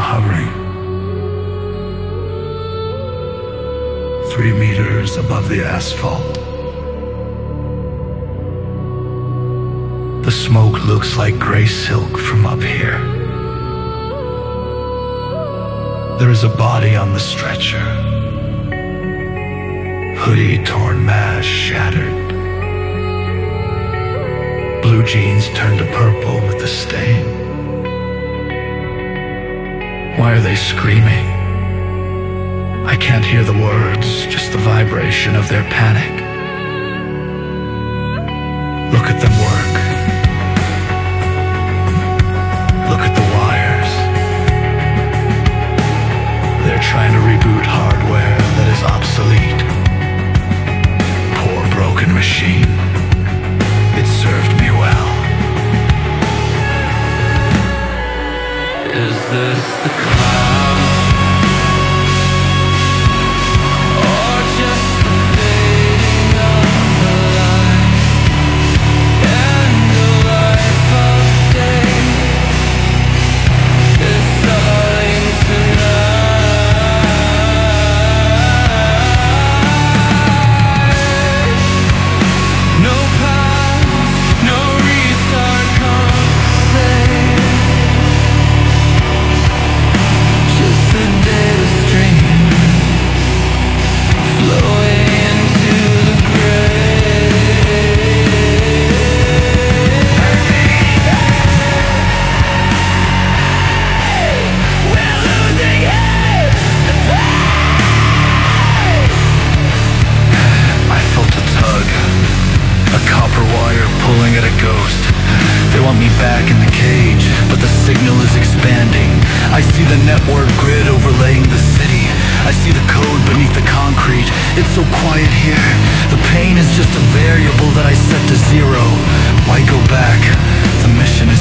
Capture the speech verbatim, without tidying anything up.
hovering. Three meters above the asphalt. The smoke looks like gray silk from up here. There is a body on the stretcher. Hoodie torn, mask shattered. Blue jeans turned to purple with the stain. Why are they screaming? I can't hear the words, just the vibration of their panic. Look at them work. Look at the wires. They're trying to reboot hardware that is obsolete. Poor broken machine. It served me well. Is this the cloud? Or just the fading of the light? End of life update. It's starting tonight. No pause, no restart, come say. Just a data stream flowing into the grave. We're losing it. I felt a tug, a copper wire pulling at a ghost. They want me back in the cage, but the signal is expanding. I see the network grid overlaying the city. I see the code beneath the concrete. It's so quiet here. The pain is just a variable that I set to zero. Why go back? The mission